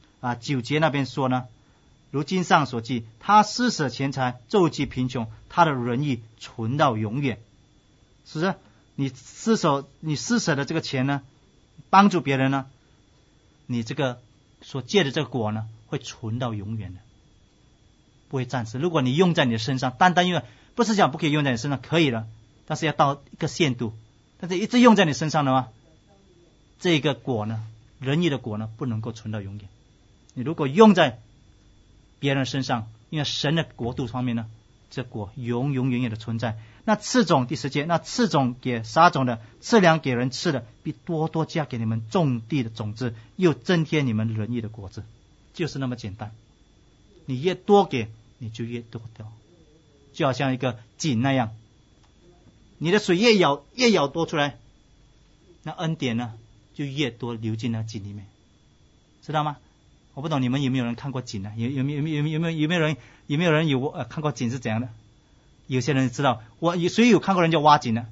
9节那边说呢，如经上所记，他施舍钱财，周济贫穷，他的仁义存到永远。是不是？你施舍的这个钱呢，帮助别人呢，你这个所结的这个果呢，会存到永远的，不会暂时。如果你用在你的身上，单单因为不是讲不可以用在你身上，可以了，但是要到一个限度。但是一直用在你身上的话，这个果呢，仁义的果呢，不能够存到永远。你如果用在别人身上，因为神的国度方面呢，这果永远的存在。那赐种第10节，那赐种给撒种的，赐粮给人吃的，必多多加给你们种地的种子，又增添你们仁义的果子。就是那么简单，你越多给，你就越多掉，就好像一个井那样，你的水越舀多出来，那恩典呢就越多流进那井里面，知道吗？我不懂你们有没有人看过井有没有人有看过井是怎样的？有些人知道，谁有看过人家挖井的？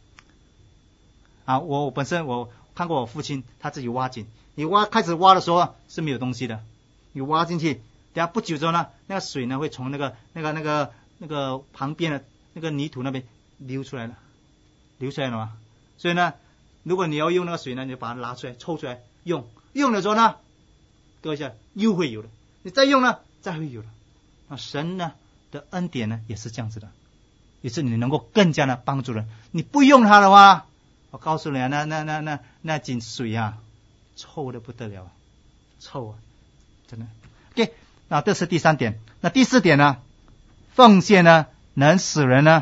我本身我看过我父亲他自己挖井，你开始挖的时候是没有东西的，你挖进去，等下不久之后呢，那个水呢会从那个旁边的那个泥土那边流出来了嘛。所以呢，如果你要用那个水呢，你就把它拿出来抽出来用的时候呢，搁一下又会有了，你再用呢再会有了。那神呢的恩典呢也是这样子的，也是你能够更加的帮助人。你不用它的话我告诉你啊，那井水啊，臭的不得了，臭啊，真的。OK， 那这是第3点。那第4点呢？奉献呢，能使人呢，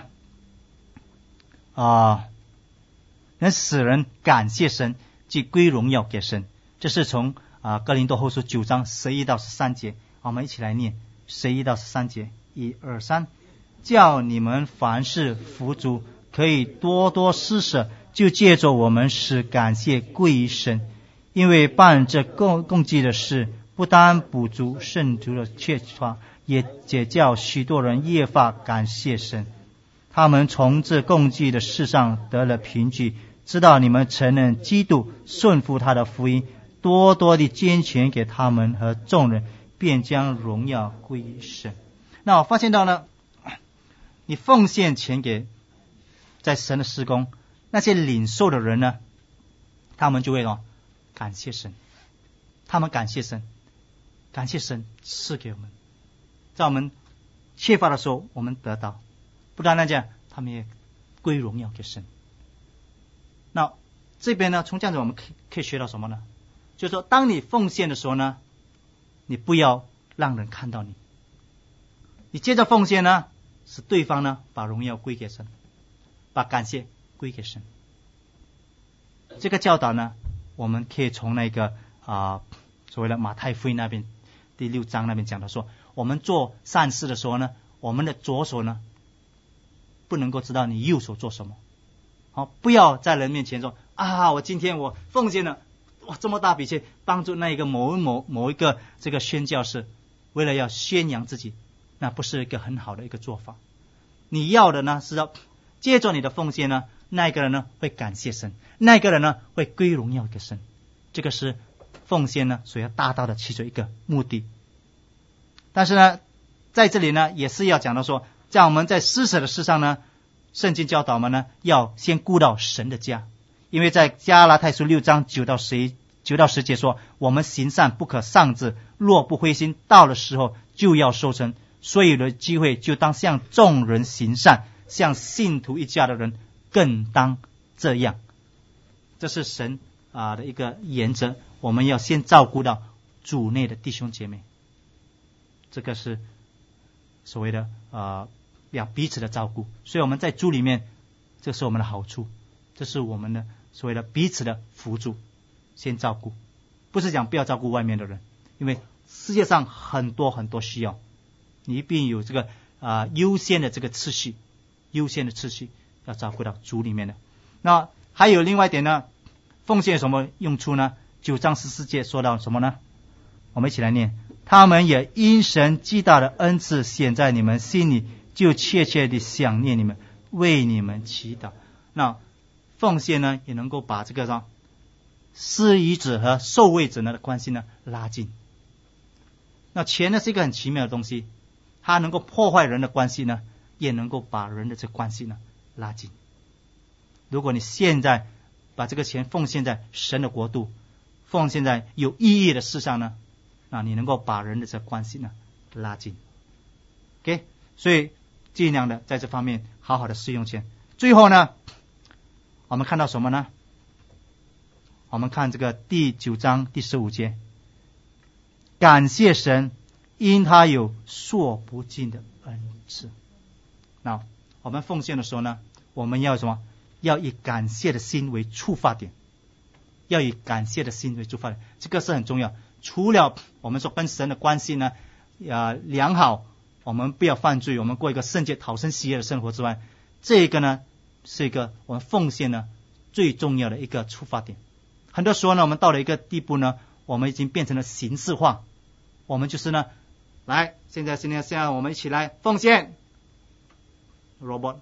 能使人感谢神，即归荣耀给神。这是从哥林多后书9章11到13节，我们一起来念11到13节，1、2、3，叫你们凡事富足，可以多多施舍，就借着我们使感谢归于神，因为办这供祭的事，不单补足圣徒的缺乏，也叫许多人越发感谢神。他们从这供祭的事上得了凭据，知道你们承认基督，顺服他的福音，多多的捐钱给他们和众人，便将荣耀归于神。那我发现到呢，你奉献钱给在神的事工，那些领受的人呢，他们就会感谢神，他们感谢神，感谢神赐给我们，在我们缺乏的时候我们得到，不单单这样，他们也归荣耀给神。那这边呢，从这样子我们可以学到什么呢？就是说，当你奉献的时候呢，你不要让人看到你，你接着奉献呢，使对方呢把荣耀归给神，把感谢归给神。这个教导呢，我们可以从那个所谓的马太福音那边第6章那边讲的说，我们做善事的时候呢，我们的左手呢不能够知道你右手做什么。好，不要在人面前说我今天我奉献了这么大笔钱帮助那一个某一个这个宣教士，为了要宣扬自己，那不是一个很好的一个做法。你要的呢是要借着你的奉献呢，那一个人呢会感谢神，那一个人呢会归荣耀给神。这个是奉献呢所要达到的其中一个目的。但是呢，在这里呢也是要讲到说，在我们在施舍的事上呢，圣经教导我们呢要先顾到神的家。因为在加拉太书6章9到10节说，我们行善不可丧志，若不灰心，到了时候就要收成。所以有了机会就当向众人行善，向信徒一家的人更当这样。这是神的一个原则，我们要先照顾到主内的弟兄姐妹，这个是所谓的要彼此的照顾。所以我们在主里面，这是我们的好处，这是我们的所谓的彼此的扶助，先照顾，不是讲不要照顾外面的人，因为世界上很多很多需要，你一定有这个优先的这个次序，优先的次序要照顾到主里面的。那还有另外一点呢，奉献有什么用处呢？9章14节说到什么呢？我们一起来念，他们也因神极大的恩赐显在你们心里，就切切地想念你们，为你们祈祷。那奉献呢，也能够把这个施予者和受惠者的关系呢拉近。那钱呢是一个很奇妙的东西，它能够破坏人的关系呢，也能够把人的这关系呢拉近。如果你现在把这个钱奉献在神的国度，奉献在有意义的事上呢，那你能够把人的这关系呢拉近。OK， 所以尽量的在这方面好好的使用钱。最后呢，我们看到什么呢？我们看这个第9章第15节，感谢神，因他有说不尽的恩赐。那我们奉献的时候呢，我们要什么？要以感谢的心为出发点，要以感谢的心为出发点，这个是很重要。除了我们说跟神的关系呢良好，我们不要犯罪，我们过一个圣洁讨神喜悦的生活之外，这个呢是一个我们奉献呢最重要的一个出发点。很多时候呢，我们到了一个地步呢，我们已经变成了形式化，我们就是呢，来，现在我们一起来奉献 robot，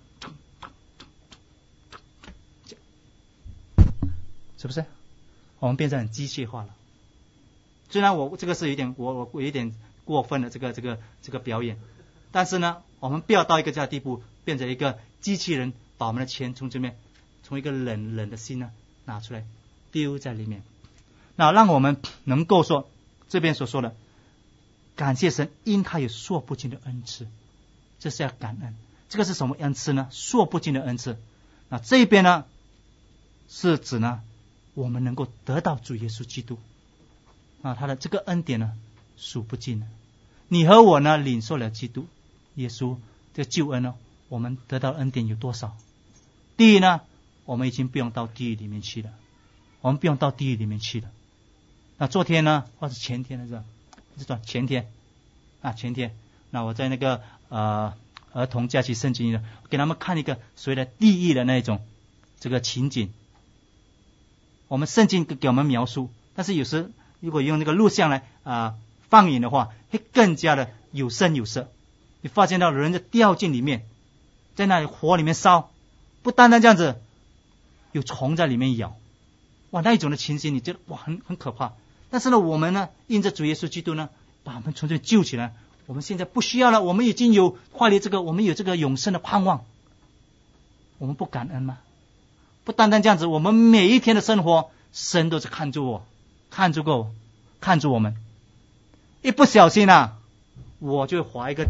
是不是？我们变成很机械化了。虽然我这个是有点我有点过分的这个表演，但是呢，我们不要到一个这样的地步，变成一个机器人，把我们的钱从一个冷的心呢拿出来丢在里面。那让我们能够说这边所说的感谢神，因他有说不尽的恩赐，这是要感恩。这个是什么恩赐呢？说不尽的恩赐。那这边呢是指呢，我们能够得到主耶稣基督啊，他的这个恩典呢数不尽的。你和我呢领受了基督耶稣的救恩呢，我们得到恩典有多少？第一呢，我们已经不用到地狱里面去了，我们不用到地狱里面去了。那昨天呢，或是前天是吧？前天，那我在那个儿童假期圣经里，给他们看一个所谓的地狱的那种这个情景。我们圣经给我们描述，但是有时如果用那个录像来放映的话，会更加的有声有色。你发现到人就掉进里面，在那里火里面烧，不单单这样子，有虫在里面咬，哇，那一种的情形，你觉得哇很可怕。但是呢，我们呢，因着主耶稣基督呢，把我们从这救起来，我们现在不需要了，我们已经有化离这个，我们有这个永生的盼望，我们不感恩吗？不单单这样子，我们每一天的生活，神都是看住我，看住我们。一不小心啊，我就划一个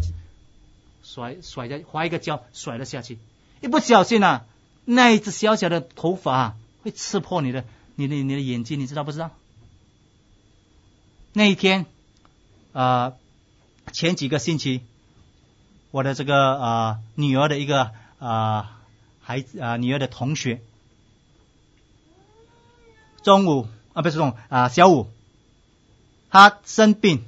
跤甩了下去。一不小心啊，那一只小小的头发会刺破你的眼睛，你知道不知道？那一天前几个星期，我的这个女儿的一个女儿的同学，小五，她生病，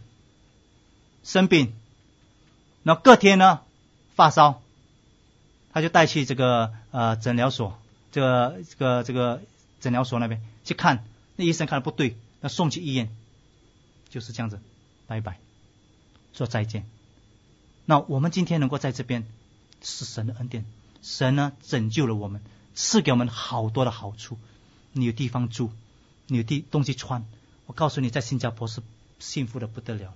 然后隔天呢发烧，他就带去这个诊疗所，这个诊疗所那边去看，那医生看的不对，要送去医院，就是这样子，拜拜，说再见。那我们今天能够在这边，是神的恩典，神呢拯救了我们，赐给我们好多的好处。你有地方住，你有东西穿，我告诉你，在新加坡是幸福的不得了，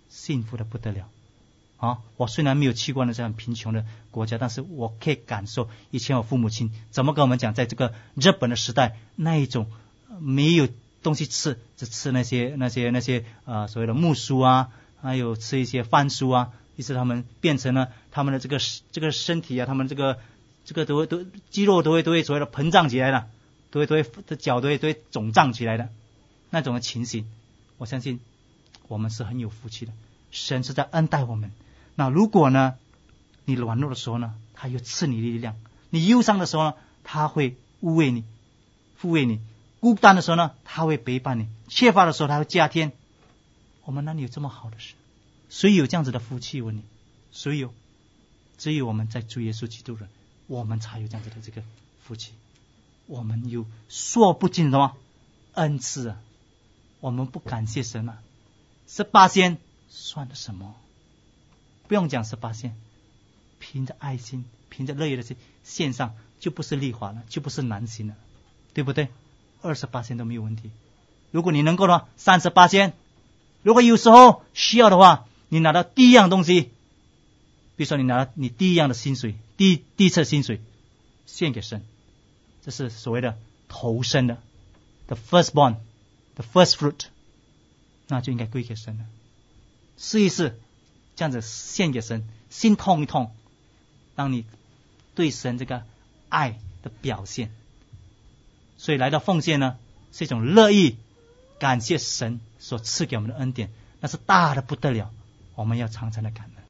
我虽然没有去过那这样贫穷的国家，但是我可以感受以前我父母亲怎么跟我们讲，在这个日本的时代，那一种没有东西吃，只吃那些所谓的木薯啊，还有吃一些番薯啊，于是他们变成了他们的这个身体啊，他们这个都肌肉都会所谓的膨胀起来了，脚都会肿胀起来的那种的情形。我相信我们是很有福气的，神是在恩待我们。那如果呢，你软弱的时候呢，他又赐你力量；你忧伤的时候呢，他会抚慰你；孤单的时候呢，他会陪伴你；缺乏的时候，他会加添。我们哪里有这么好的事？谁有这样子的福气？问你，谁有？只有我们在主耶稣基督人，我们才有这样子的这个福气。我们有说不尽的什么恩赐啊！我们不感谢神啊，18算的什么？不用讲18，凭着爱心，凭着乐意的心献上，就不是利华了，就不是难行了，对不对？28都没有问题。如果你能够的话，38，如果有时候需要的话，你拿到第一样东西，比如说你拿到你第一样的薪水，第一次薪水献给神，这是所谓的头生的 the firstborn， the first fruit， 那就应该归给神了。试一试这样子献给神，心痛一痛，让你对神这个爱的表现。所以来到奉献呢，是一种乐意感谢神所赐给我们的恩典，那是大的不得了，我们要常常的感恩。